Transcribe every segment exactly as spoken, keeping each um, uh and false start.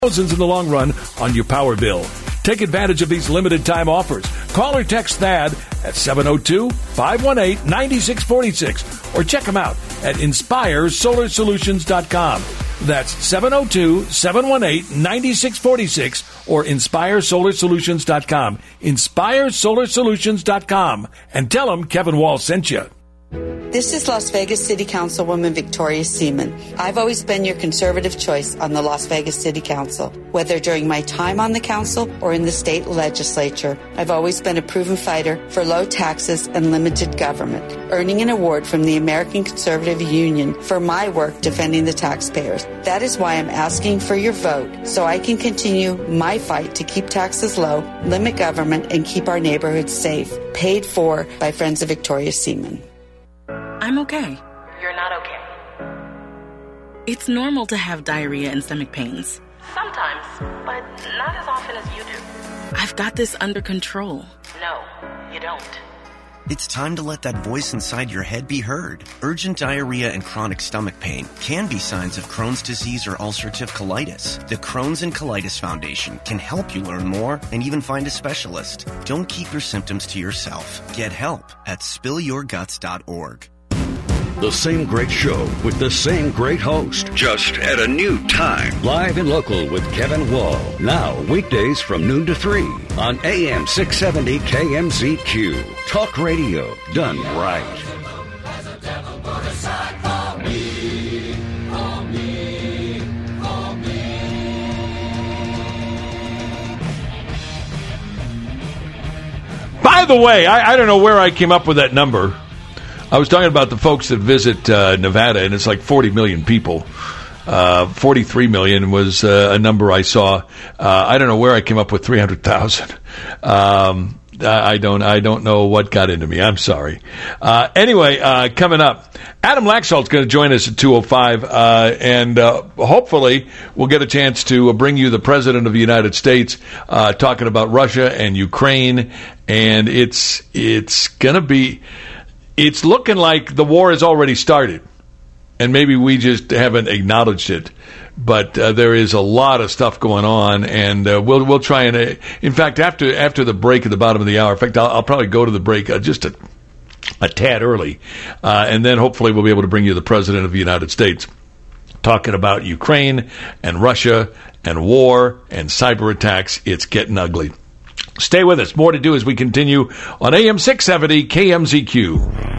thousands in the long run on your power bill. Take advantage of these limited time offers. Call or text Thad at seven oh two, five one eight, nine six four six or check them out at inspire solar solutions dot com. That's seven oh two, seven one eight, nine six four six or inspire solar solutions dot com. inspire solar solutions dot com. And tell them Kevin Wall sent you. This is Las Vegas City Councilwoman Victoria Seaman. I've always been your conservative choice on the Las Vegas City Council. Whether during my time on the council or in the state legislature, I've always been a proven fighter for low taxes and limited government, earning an award from the American Conservative Union for my work defending the taxpayers. That is why I'm asking for your vote so I can continue my fight to keep taxes low, limit government, and keep our neighborhoods safe. Paid for by Friends of Victoria Seaman. I'm okay. You're not okay. It's normal to have diarrhea and stomach pains. Sometimes, but not as often as you do. I've got this under control. No, you don't. It's time to let that voice inside your head be heard. Urgent diarrhea and chronic stomach pain can be signs of Crohn's disease or ulcerative colitis. The Crohn's and Colitis Foundation can help you learn more and even find a specialist. Don't keep your symptoms to yourself. Get help at spill your guts dot org. The same great show with the same great host, just at a new time. Live and local with Kevin Wall. Now, weekdays from noon to three on A M six seventy K M Z Q. Talk radio done right. By the way, I, I don't know where I came up with that number. I was talking about the folks that visit uh, Nevada, and it's like forty million people. Uh, forty-three million was uh, a number I saw. Uh, I don't know where I came up with three hundred thousand. Um, I don't. I don't know what got into me. I'm sorry. Uh, anyway, uh, coming up, Adam Laxalt's going to join us at two oh five, uh, and uh, hopefully we'll get a chance to bring you the President of the United States uh, talking about Russia and Ukraine, and it's it's going to be. It's looking like the war has already started, and maybe we just haven't acknowledged it. But uh, there is a lot of stuff going on, and uh, we'll we'll try and. Uh, in fact, after after the break at the bottom of the hour, in fact, I'll, I'll probably go to the break uh, just a, a tad early, uh, and then hopefully we'll be able to bring you the President of the United States talking about Ukraine and Russia and war and cyber attacks. It's getting ugly. Stay with us. More to do as we continue on A M six seventy K M Z Q.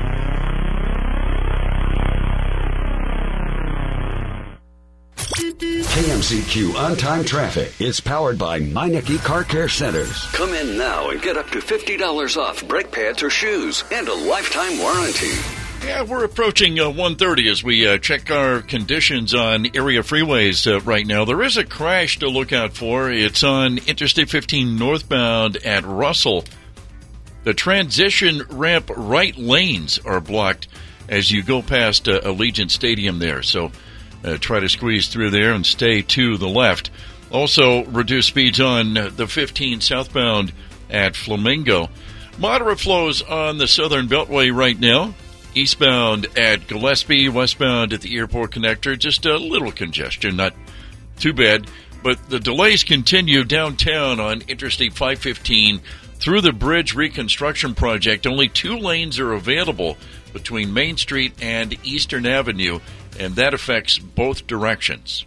K M Z Q On-Time Traffic is powered by Meineke Car Care Centers. Come in now and get up to fifty dollars off brake pads or shoes and a lifetime warranty. Yeah, we're approaching uh, one thirty as we uh, check our conditions on area freeways uh, right now. There is a crash to look out for. It's on Interstate fifteen northbound at Russell. The transition ramp right lanes are blocked as you go past uh, Allegiant Stadium there. So uh, try to squeeze through there and stay to the left. Also, reduce speeds on the fifteen southbound at Flamingo. Moderate flows on the Southern Beltway right now. Eastbound at Gillespie, westbound at the airport connector, just a little congestion, not too bad. But the delays continue downtown on Interstate five fifteen through the bridge reconstruction project. Only two lanes are available between Main Street and Eastern Avenue, and that affects both directions.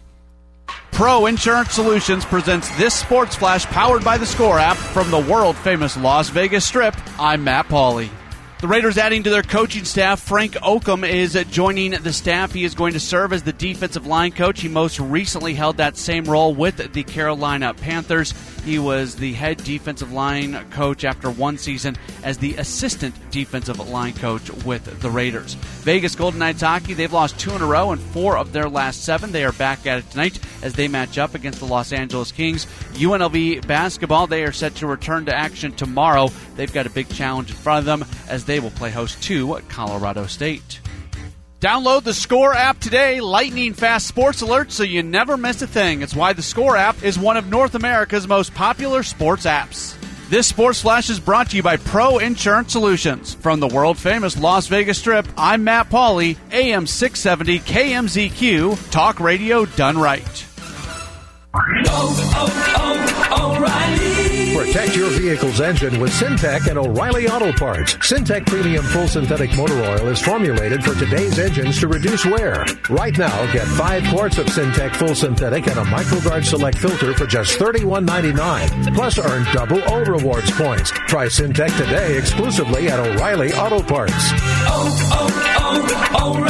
Pro Insurance Solutions presents this Sports Flash powered by the Score app from the world-famous Las Vegas Strip. I'm Matt Pauley. The Raiders adding to their coaching staff. Frank Okam is joining the staff. He is going to serve as the defensive line coach. He most recently held that same role with the Carolina Panthers. He was the head defensive line coach after one season as the assistant defensive line coach with the Raiders. Vegas Golden Knights hockey, they've lost two in a row and four of their last seven. They are back at it tonight as they match up against the Los Angeles Kings. U N L V basketball, they are set to return to action tomorrow. They've got a big challenge in front of them as they will play host to Colorado State. Download the Score app today. Lightning fast sports alerts so you never miss a thing. It's why the Score app is one of North America's most popular sports apps. This Sports Flash is brought to you by Pro Insurance Solutions. From the world-famous Las Vegas Strip, I'm Matt Pauley, A M six seventy K M Z Q, Talk Radio done right. oh, oh, O'Reilly. Protect your vehicle's engine with Syntec and O'Reilly Auto Parts. Syntec Premium Full Synthetic Motor Oil is formulated for today's engines to reduce wear. Right now, get five quarts of Syntec Full Synthetic and a MicroGuard Select filter for just thirty-one ninety-nine. Plus, earn double O Rewards points. Try Syntec today exclusively at O'Reilly Auto Parts. Oh,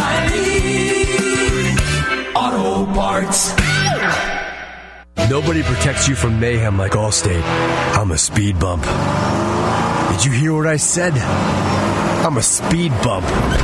oh, oh, O'Reilly Auto Parts. Nobody protects you from mayhem like Allstate. I'm a speed bump. Did you hear what I said? I'm a speed bump.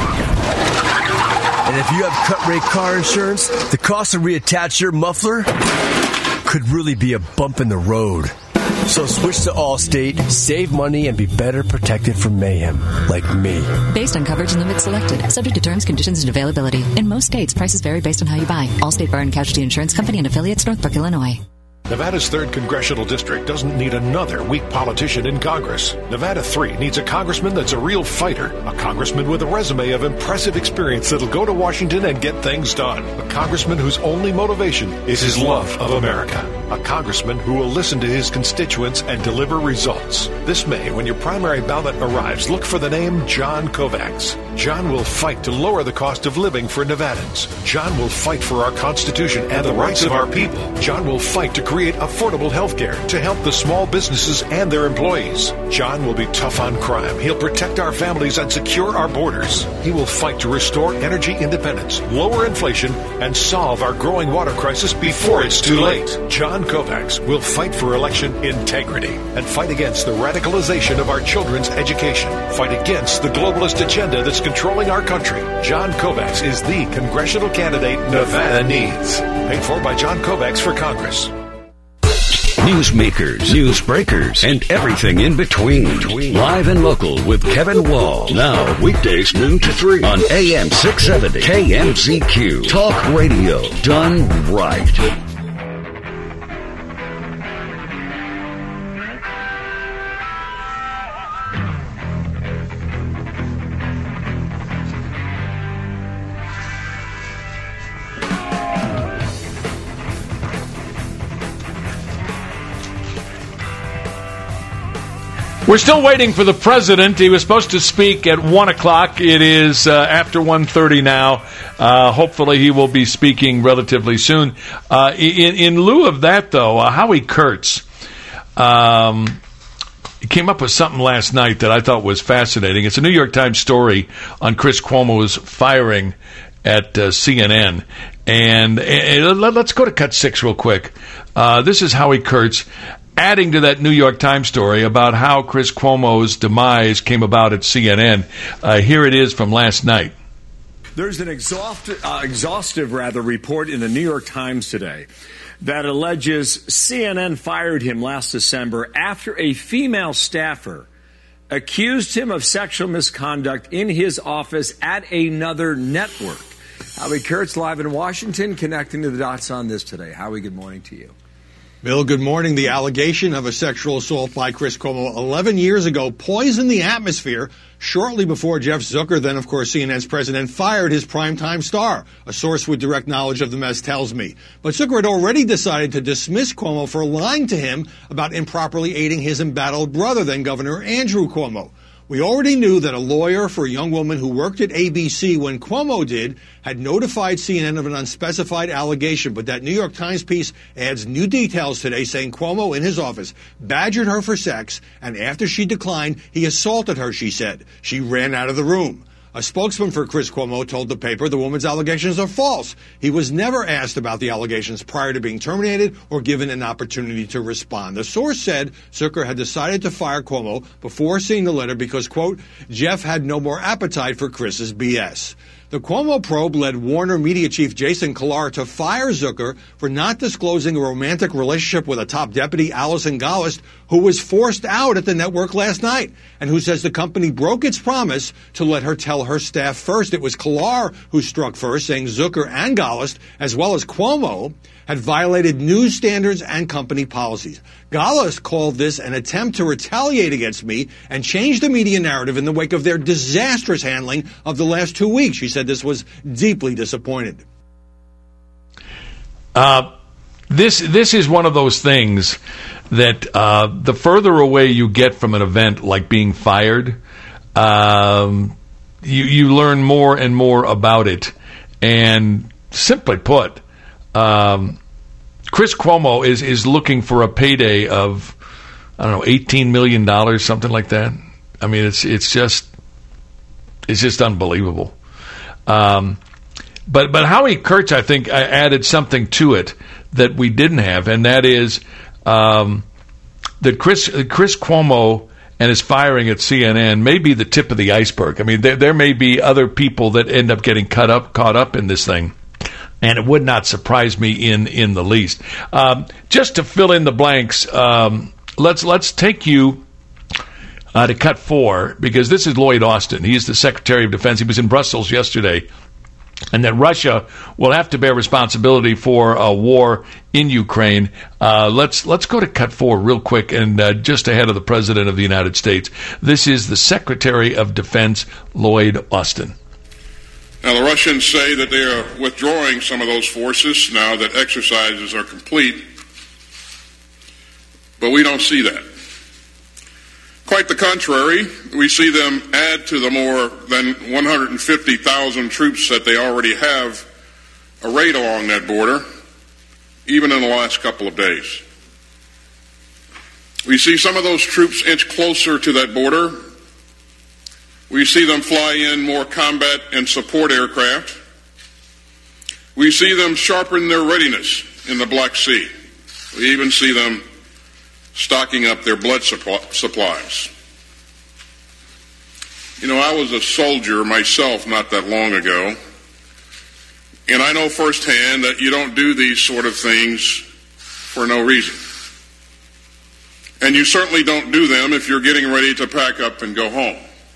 And if you have cut rate car insurance, the cost to reattach your muffler could really be a bump in the road. So switch to Allstate, save money, and be better protected from mayhem, like me. Based on coverage and limits selected, subject to terms, conditions, and availability. In most states, prices vary based on how you buy. Allstate Fire and Casualty Insurance Company and affiliates, Northbrook, Illinois. Nevada's third Congressional District doesn't need another weak politician in Congress. Nevada three needs a congressman that's a real fighter, a congressman with a resume of impressive experience that'll go to Washington and get things done, a congressman whose only motivation is his love of America, a congressman who will listen to his constituents and deliver results. This May, when your primary ballot arrives, look for the name John Kovacs. John will fight to lower the cost of living for Nevadans. John will fight for our Constitution and the rights of our people. John will fight to create affordable health care to help the small businesses and their employees. John will be tough on crime. He'll protect our families and secure our borders. He will fight to restore energy independence, lower inflation, and solve our growing water crisis before it's too late. John Kovacs will fight for election integrity and fight against the radicalization of our children's education. Fight against the globalist agenda that's controlling our country. John Kovacs is the congressional candidate Nevada needs. Paid for by John Kovacs for Congress. Newsmakers, newsbreakers, and everything in between. Live and local with Kevin Wall. Now, weekdays noon to three on A M six seventy K M Z Q. Talk radio done right. We're still waiting for the president. He was supposed to speak at one o'clock. It is uh, after one thirty now. Uh, hopefully he will be speaking relatively soon. Uh, in, in lieu of that, though, uh, Howie Kurtz um, came up with something last night that I thought was fascinating. It's a New York Times story on Chris Cuomo's firing at uh, C N N. And, and let's go to cut six real quick. Uh, this is Howie Kurtz adding to that New York Times story about how Chris Cuomo's demise came about at C N N. Uh, here it is from last night. There's an exhaustive, uh, exhaustive rather, report in the New York Times today that alleges C N N fired him last December after a female staffer accused him of sexual misconduct in his office at another network. Howie Kurtz live in Washington, connecting to the dots on this today. Howie, good morning to you. Bill, good morning. The allegation of a sexual assault by Chris Cuomo eleven years ago poisoned the atmosphere shortly before Jeff Zucker, then, of course, C N N's president, fired his primetime star. A source with direct knowledge of the mess tells me. But Zucker had already decided to dismiss Cuomo for lying to him about improperly aiding his embattled brother, then Governor Andrew Cuomo. We already knew that a lawyer for a young woman who worked at A B C when Cuomo did had notified C N N of an unspecified allegation. But that New York Times piece adds new details today saying Cuomo in his office badgered her for sex, and after she declined, he assaulted her, she said. She ran out of the room. A spokesman for Chris Cuomo told the paper the woman's allegations are false. He was never asked about the allegations prior to being terminated or given an opportunity to respond. The source said Zucker had decided to fire Cuomo before seeing the letter because, quote, Jeff had no more appetite for Chris's B S. The Cuomo probe led Warner Media Chief Jason Kilar to fire Zucker for not disclosing a romantic relationship with a top deputy, Allison Gollust, who was forced out at the network last night, and who says the company broke its promise to let her tell her staff first. It was Kilar who struck first, saying Zucker and Gollust, as well as Cuomo, had violated news standards and company policies. Gollust called this an attempt to retaliate against me and change the media narrative in the wake of their disastrous handling of the last two weeks. She said this was deeply disappointed. Uh, this this is one of those things that uh, the further away you get from an event like being fired, um, you you learn more and more about it. And simply put, um, Chris Cuomo is is looking for a payday of, I don't know, eighteen million dollars, something like that. I mean, it's it's just it's just unbelievable. Um, but but Howie Kurtz, I think, added something to it that we didn't have, and that is um, that Chris Chris Cuomo and his firing at C N N may be the tip of the iceberg. I mean, there, there may be other people that end up getting cut up, caught up in this thing, and it would not surprise me in, in the least. Um, just to fill in the blanks, um, let's let's take you uh, to cut four, because this is Lloyd Austin. He is the Secretary of Defense. He was in Brussels yesterday. And that Russia will have to bear responsibility for a war in Ukraine. Uh, let's let's go to cut four real quick, and uh, just ahead of the President of the United States. This is the Secretary of Defense, Lloyd Austin. Now, the Russians say that they are withdrawing some of those forces now that exercises are complete, but we don't see that. Quite the contrary, we see them add to the more than one hundred fifty thousand troops that they already have arrayed along that border, even in the last couple of days. We see some of those troops inch closer to that border. We see them fly in more combat and support aircraft. We see them sharpen their readiness in the Black Sea. We even see them stocking up their blood supplies. You know, I was a soldier myself not that long ago, and I know firsthand that you don't do these sort of things for no reason. And you certainly don't do them if you're getting ready to pack up and go home.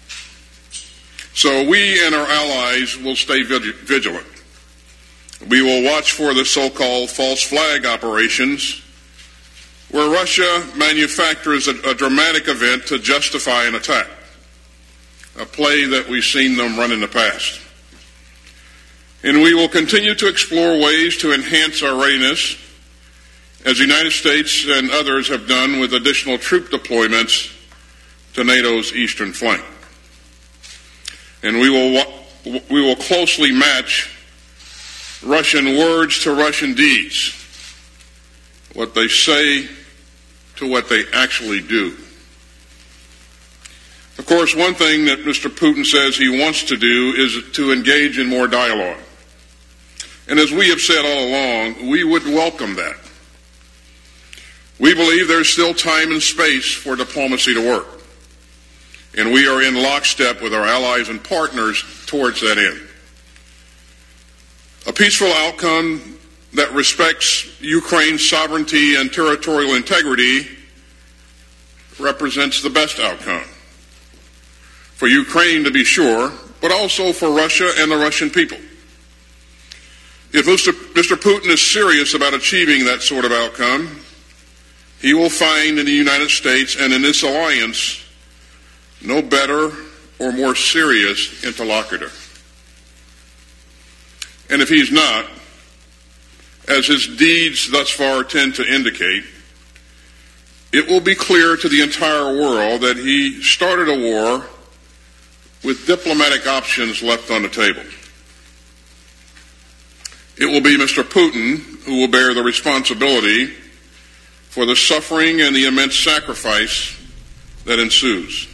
So we and our allies will stay vigilant. We will watch for the so-called false flag operations, where Russia manufactures a, a dramatic event to justify an attack, a play that we've seen them run in the past. And we will continue to explore ways to enhance our readiness, as the United States and others have done with additional troop deployments to NATO's eastern flank. And we will we will closely match Russian words to Russian deeds, what they say to what they actually do. Of course, one thing that Mister Putin says he wants to do is to engage in more dialogue. And as we have said all along, we would welcome that. We believe there's still time and space for diplomacy to work. And we are in lockstep with our allies and partners towards that end. A peaceful outcome that respects Ukraine's sovereignty and territorial integrity represents the best outcome for Ukraine, to be sure, but also for Russia and the Russian people. If Mister Mister Putin is serious about achieving that sort of outcome, he will find in the United States and in this alliance no better or more serious interlocutor. And if he's not, as his deeds thus far tend to indicate, it will be clear to the entire world that he started a war with diplomatic options left on the table. It will be Mister Putin who will bear the responsibility for the suffering and the immense sacrifice that ensues.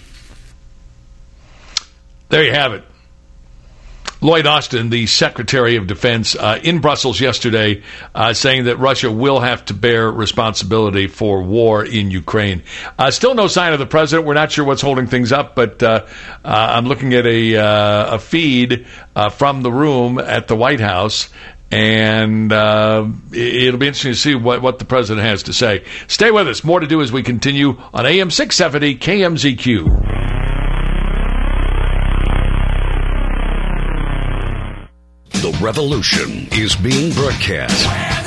There you have it. Lloyd Austin, the Secretary of Defense, uh, in Brussels yesterday, uh, saying that Russia will have to bear responsibility for war in Ukraine. Uh, still no sign of the president. We're not sure what's holding things up, but uh, uh, I'm looking at a, uh, a feed uh, from the room at the White House, and uh, it'll be interesting to see what, what the president has to say. Stay with us. More to do as we continue on A M six seventy K M Z Q. The revolution is being broadcast.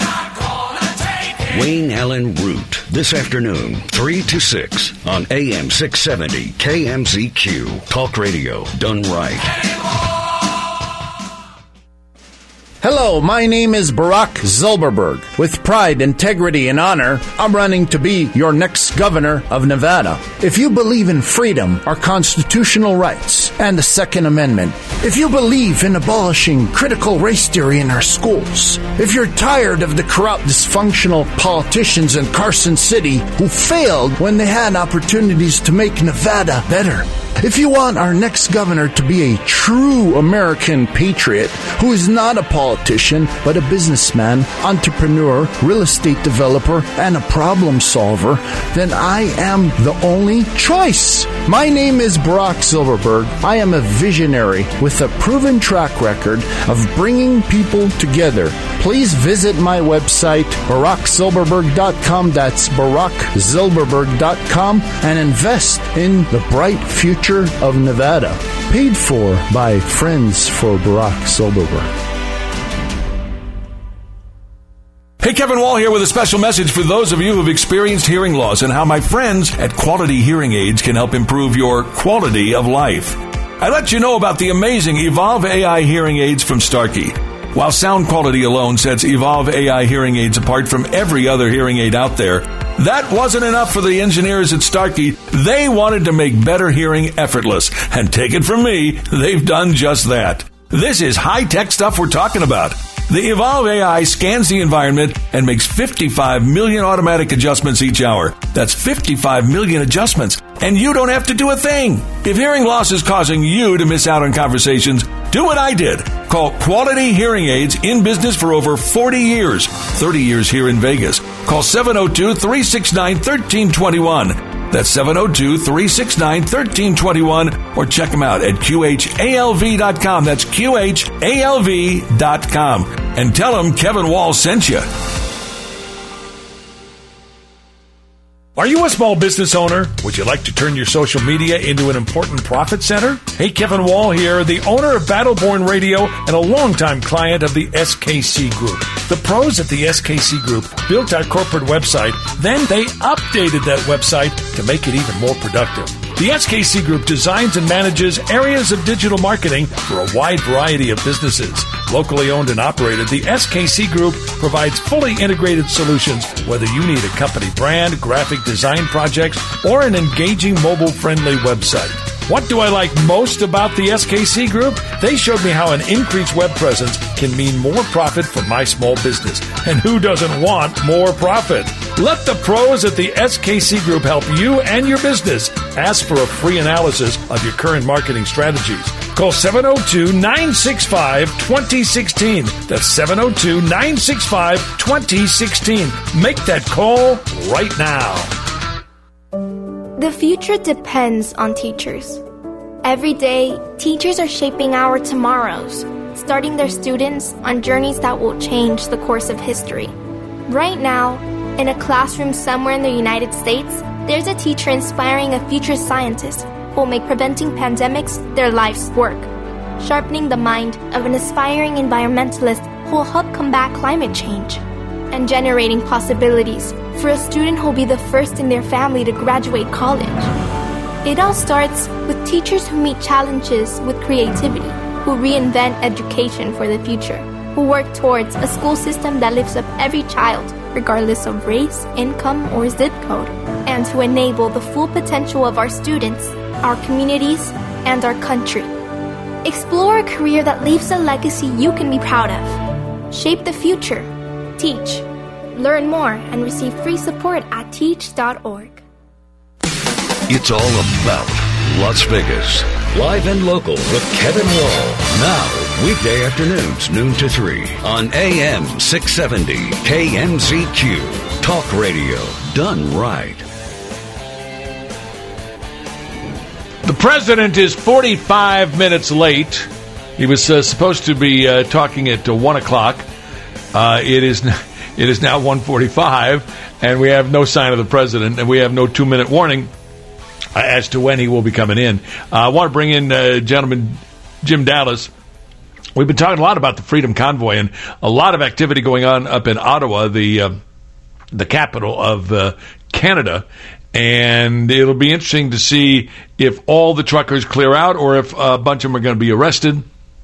Wayne Allen Root, this afternoon, three to six on A M six seventy K M Z Q. Talk radio done right. Hello, my name is Barack Zilberberg. With pride, integrity, and honor, I'm running to be your next governor of Nevada. If you believe in freedom, our constitutional rights, and the Second Amendment, if you believe in abolishing critical race theory in our schools, if you're tired of the corrupt, dysfunctional politicians in Carson City who failed when they had opportunities to make Nevada better, if you want our next governor to be a true American patriot who is not a politician but a businessman, entrepreneur, real estate developer, and a problem solver, then I am the only choice. My name is Barack Zilberberg. I am a visionary with a proven track record of bringing people together. Please visit my website, barack zilberberg dot com. That's barack zilberberg dot com, and invest in the bright future of Nevada. Paid for by Friends for Barack Zilberberg. Hey, Kevin Wall here with a special message for those of you who've experienced hearing loss and how my friends at Quality Hearing Aids can help improve your quality of life. I let you know about the amazing Evolve A I hearing aids from Starkey. While sound quality alone sets Evolve A I hearing aids apart from every other hearing aid out there, that wasn't enough for the engineers at Starkey. They wanted to make better hearing effortless. And take it from me, they've done just that. This is high-tech stuff we're talking about. The Evolve A I scans the environment and makes fifty-five million automatic adjustments each hour. That's fifty-five million adjustments, and you don't have to do a thing. If hearing loss is causing you to miss out on conversations, do what I did. Call Quality Hearing Aids, in business for over forty years, thirty years here in Vegas. Call seven oh two, three six nine, one three two one. That's seven oh two, three six nine, one three two one, or check them out at Q H A L V dot com. That's Q H A L V dot com. And tell them Kevin Wall sent you. Are you a small business owner? Would you like to turn your social media into an important profit center? Hey, Kevin Wall here, the owner of Battleborn Radio and a longtime client of the S K C Group. The pros at the S K C Group built our corporate website, then they updated that website to make it even more productive. The S K C Group designs and manages areas of digital marketing for a wide variety of businesses. Locally owned and operated, the S K C Group provides fully integrated solutions, whether you need a company brand, graphic design projects, or an engaging mobile-friendly website. What do I like most about the S K C Group? They showed me how an increased web presence can mean more profit for my small business. And who doesn't want more profit? Let the pros at the S K C Group help you and your business. Ask for a free analysis of your current marketing strategies. Call seven oh two, nine six five, two oh one six. That's seven oh two, nine six five, two oh one six. Make that call right now. The future depends on teachers. Every day, teachers are shaping our tomorrows, starting their students on journeys that will change the course of history. Right now, in a classroom somewhere in the United States, there's a teacher inspiring a future scientist who will make preventing pandemics their life's work, sharpening the mind of an aspiring environmentalist who will help combat climate change, and generating possibilities for a student who will be the first in their family to graduate college. It all starts with teachers who meet challenges with creativity, who reinvent education for the future, who work towards a school system that lifts up every child, regardless of race, income, or zip code, and to enable the full potential of our students, our communities, and our country. Explore a career that leaves a legacy you can be proud of. Shape the future. Teach. Learn more and receive free support at teach dot org. It's all about Las Vegas. Live and local with Kevin Wall. Now, weekday afternoons, noon to three on A M six seventy K M Z Q. Talk radio done right. The president is forty-five minutes late. He was uh, supposed to be uh, talking at uh, one o'clock. Uh, it is n- it is now one forty-five, and we have no sign of the president, and we have no two-minute warning uh, as to when he will be coming in. Uh, I want to bring in uh, gentleman Jim Dallas. We've been talking a lot about the Freedom Convoy and a lot of activity going on up in Ottawa, the uh, the capital of uh, Canada. And it'll be interesting to see if all the truckers clear out or if a bunch of them are going to be arrested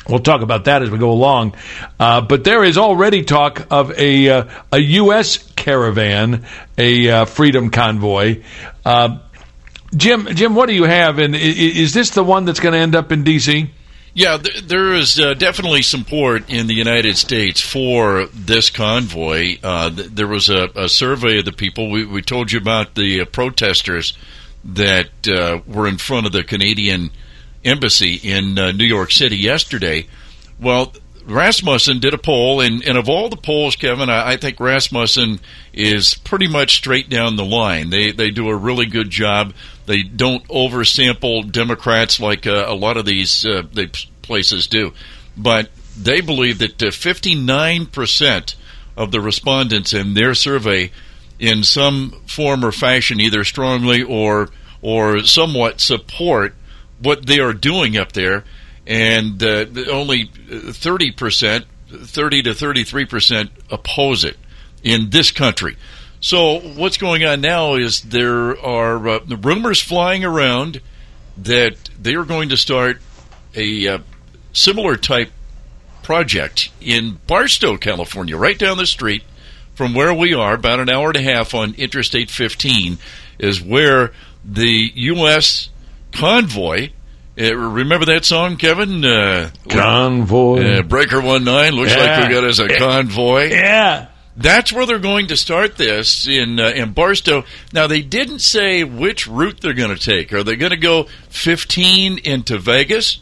We'll talk about that as we go along. Uh, but there is already talk of a uh, a U S caravan, a uh, Freedom Convoy. Uh, Jim, Jim, what do you have? And is this the one that's going to end up in D C? Yeah, th- there is uh, definitely support in the United States for this convoy. Uh, th- there was a, a survey of the people. We, we told you about the uh, protesters that uh, were in front of the Canadian Embassy in uh, New York City yesterday. Well, Rasmussen did a poll, and, and of all the polls, Kevin, I, I think Rasmussen is pretty much straight down the line. They they do a really good job. They don't oversample Democrats like uh, a lot of these uh, they places do. But they believe that uh, fifty-nine percent of the respondents in their survey in some form or fashion either strongly or or somewhat support what they are doing up there, and uh, only thirty percent, thirty to thirty-three percent oppose it in this country. So what's going on now is there are uh, rumors flying around that they are going to start a uh, similar type project in Barstow, California, right down the street from where we are, about an hour and a half on Interstate fifteen, is where the U S convoy, uh, remember that song, Kevin? Uh, convoy. Uh, Breaker one nine, looks yeah. like we got us a convoy. Yeah. That's where they're going to start this, in uh, in Barstow. Now, they didn't say which route they're going to take. Are they going to go fifteen into Vegas?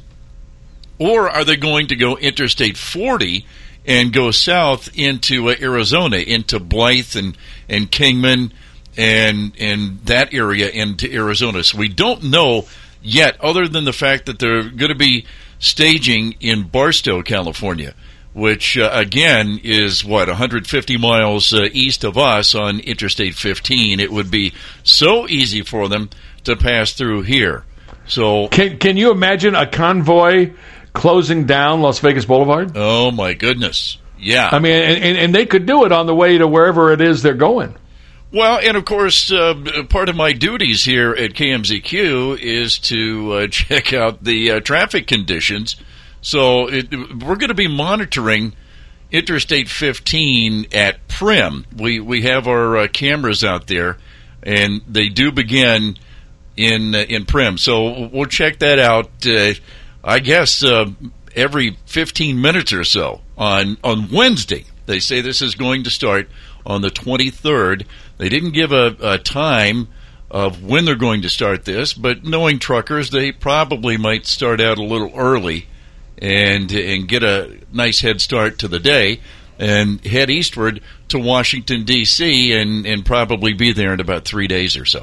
Or are they going to go Interstate forty and go south into uh, Arizona, into Blythe and, and Kingman and and that area into Arizona? So we don't know yet, other than the fact that they're going to be staging in Barstow, California, which, uh, again, is, what, one hundred fifty miles uh, east of us on Interstate fifteen. It would be so easy for them to pass through here. So, Can, can you imagine a convoy closing down Las Vegas Boulevard? Oh, my goodness. Yeah. I mean, and, and they could do it on the way to wherever it is they're going. Well, and of course, uh, part of my duties here at K M Z Q is to uh, check out the uh, traffic conditions. So it, we're going to be monitoring Interstate fifteen at Primm. We we have our uh, cameras out there, and they do begin in uh, in Primm. So we'll check that out. Uh, I guess uh, every fifteen minutes or so on on Wednesday. They say this is going to start on the twenty-third. They didn't give a, a time of when they're going to start this, but knowing truckers, they probably might start out a little early and and get a nice head start to the day and head eastward to Washington, D C, and, and probably be there in about three days or so.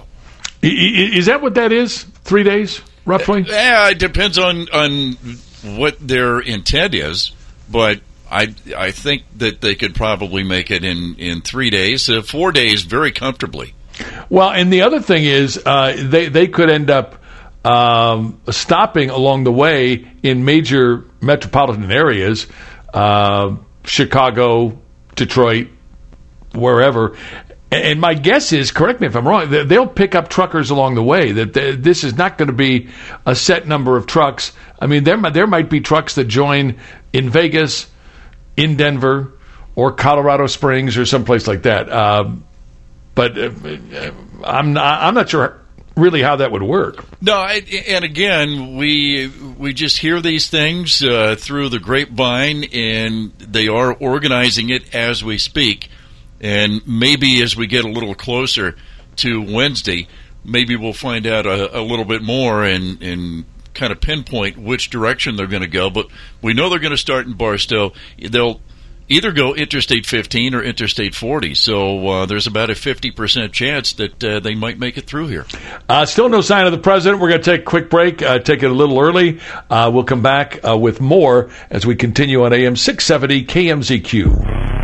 Is that what that is? Three days, roughly? Yeah, it depends on, on what their intent is, but I I think that they could probably make it in, in three days, uh, four days very comfortably. Well, and the other thing is uh, they, they could end up um, stopping along the way in major metropolitan areas, uh, Chicago, Detroit, wherever. And my guess is, correct me if I'm wrong, they'll pick up truckers along the way. That this is not going to be a set number of trucks. I mean, there there might be trucks that join in Vegas, in Denver, or Colorado Springs, or someplace like that. Uh, but uh, I'm not, I'm not sure really how that would work. No, I, and again, we we just hear these things uh, through the grapevine, and they are organizing it as we speak. And maybe as we get a little closer to Wednesday, maybe we'll find out a, a little bit more and, and kind of pinpoint which direction they're going to go. But we know they're going to start in Barstow. They'll either go Interstate fifteen or Interstate forty. So uh, there's about a fifty percent chance that uh, they might make it through here. Uh, still no sign of the president. We're going to take a quick break, uh, take it a little early. Uh, we'll come back uh, with more as we continue on A M six seventy K M Z Q.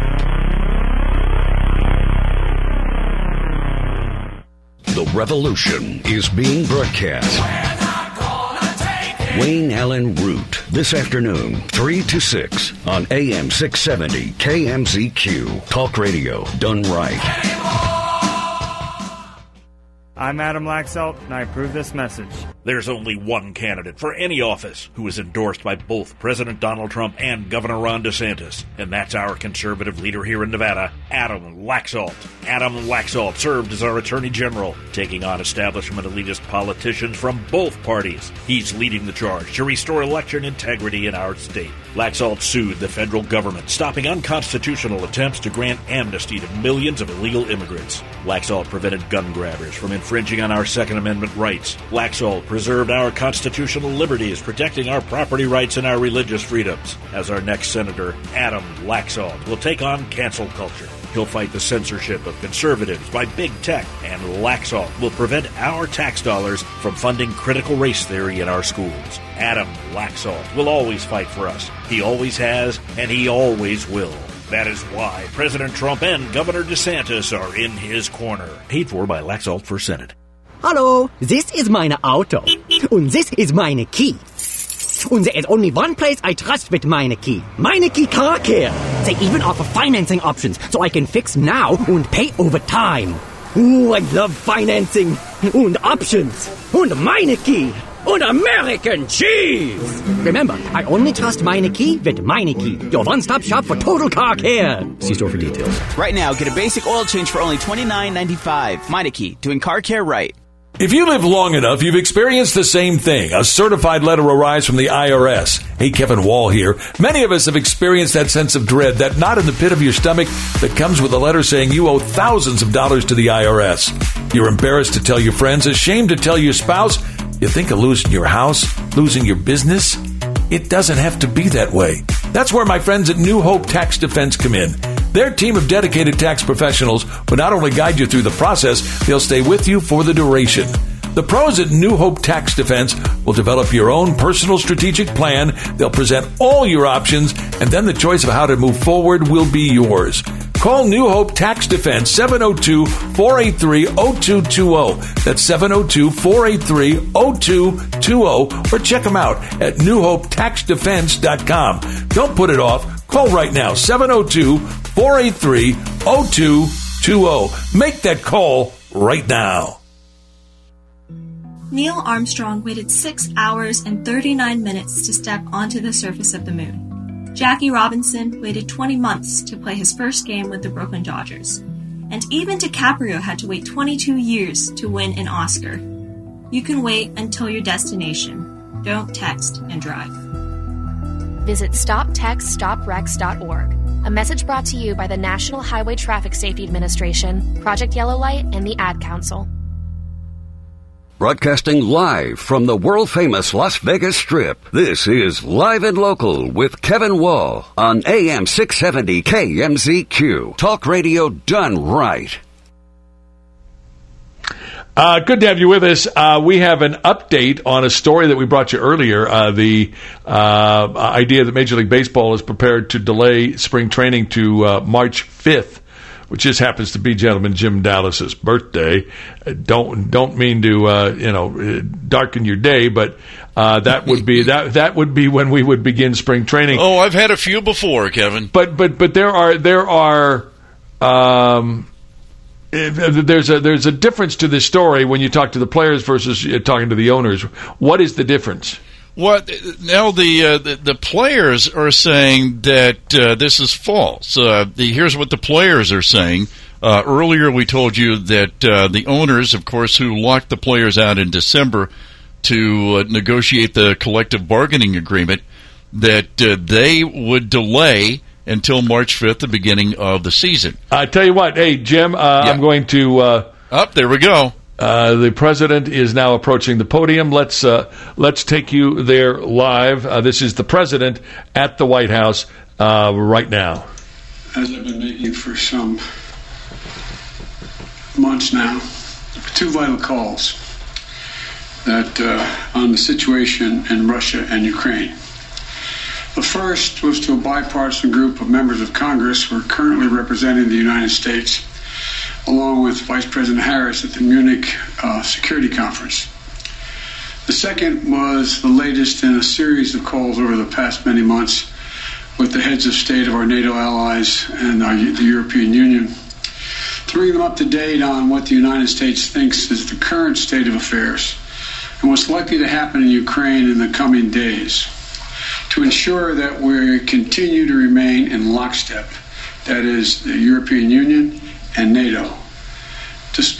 The revolution is being broadcast. Wayne Allen Root, this afternoon, three to six on A M six seventy K M Z Q. Talk radio done right. I'm Adam Laxalt, and I approve this message. There's only one candidate for any office who is endorsed by both President Donald Trump and Governor Ron DeSantis, and that's our conservative leader here in Nevada, Adam Laxalt. Adam Laxalt served as our Attorney General, taking on establishment elitist politicians from both parties. He's leading the charge to restore election integrity in our state. Laxalt sued the federal government, stopping unconstitutional attempts to grant amnesty to millions of illegal immigrants. Laxalt prevented gun grabbers from infringing on our Second Amendment rights. Laxalt preserved our constitutional liberties, protecting our property rights and our religious freedoms. As our next senator, Adam Laxalt will take on cancel culture. He'll fight the censorship of conservatives by big tech, and Laxalt will prevent our tax dollars from funding critical race theory in our schools. Adam Laxalt will always fight for us. He always has, and he always will. That is why President Trump and Governor DeSantis are in his corner. Paid for by Laxalt for Senate. Hallo, this is meine Auto. Und this is meine key. And there is only one place I trust with Meineke. Meineke Car Care. They even offer financing options, so I can fix now and pay over time. Ooh, I love financing. And options. And Meineke. And American cheese. Remember, I only trust Meineke with Meineke, your one-stop shop for total car care. See store for details. Right now, get a basic oil change for only twenty-nine ninety-five. Meineke, doing car care right. If you live long enough, you've experienced the same thing, a certified letter arrives from the I R S. Hey, Kevin Wall here. Many of us have experienced that sense of dread, that knot in the pit of your stomach that comes with a letter saying you owe thousands of dollars to the I R S. You're embarrassed to tell your friends, ashamed to tell your spouse. You think of losing your house, losing your business? It doesn't have to be that way. That's where my friends at New Hope Tax Defense come in. Their team of dedicated tax professionals will not only guide you through the process, they'll stay with you for the duration. The pros at New Hope Tax Defense will develop your own personal strategic plan. They'll present all your options, and then the choice of how to move forward will be yours. Call New Hope Tax Defense, seven oh two, four eight three, oh two two oh. That's seven oh two, four eight three, oh two two oh. Or check them out at new hope tax defense dot com. Don't put it off. Call right now, seven oh two, four eight three, oh two two oh. Make that call right now. Neil Armstrong waited six hours and thirty-nine minutes to step onto the surface of the moon. Jackie Robinson waited twenty months to play his first game with the Brooklyn Dodgers. And even DiCaprio had to wait twenty-two years to win an Oscar. You can wait until your destination. Don't text and drive. Visit stop text stop wrecks dot org. A message brought to you by the National Highway Traffic Safety Administration, Project Yellow Light, and the Ad Council. Broadcasting live from the world-famous Las Vegas Strip, this is Live and Local with Kevin Wall on A M six seventy K M Z Q. Talk radio done right. Uh, good to have you with us. Uh, we have an update on a story that we brought you earlier, uh, the uh, idea that Major League Baseball is prepared to delay spring training to uh, March fifth. Which just happens to be gentleman Jim Dallas's birthday. Don't don't mean to uh, you know darken your day, but uh, that would be that that would be when we would begin spring training. Oh, I've had a few before, Kevin. But but but there are there are um, there's a there's a difference to this story when you talk to the players versus talking to the owners. What is the difference? What now? The, uh, the the players are saying that uh, this is false. Uh, the, here's what the players are saying. Uh, earlier, we told you that uh, the owners, of course, who locked the players out in December to uh, negotiate the collective bargaining agreement, that uh, they would delay until March fifth, the beginning of the season. I tell you what, hey Jim, uh, yeah. I'm going to. Uh, Up there we go. Uh, the president is now approaching the podium. Let's uh, let's take you there live. Uh, this is the president at the White House uh, right now. As I've been making for some months now, two vital calls that uh, on the situation in Russia and Ukraine. The first was to a bipartisan group of members of Congress who are currently representing the United States, along with Vice President Harris at the Munich uh, Security Conference. The second was the latest in a series of calls over the past many months with the heads of state of our NATO allies and our, the European Union to bring them up to date on what the United States thinks is the current state of affairs and what's likely to happen in Ukraine in the coming days, to ensure that we continue to remain in lockstep, that is, the European Union and NATO. Despite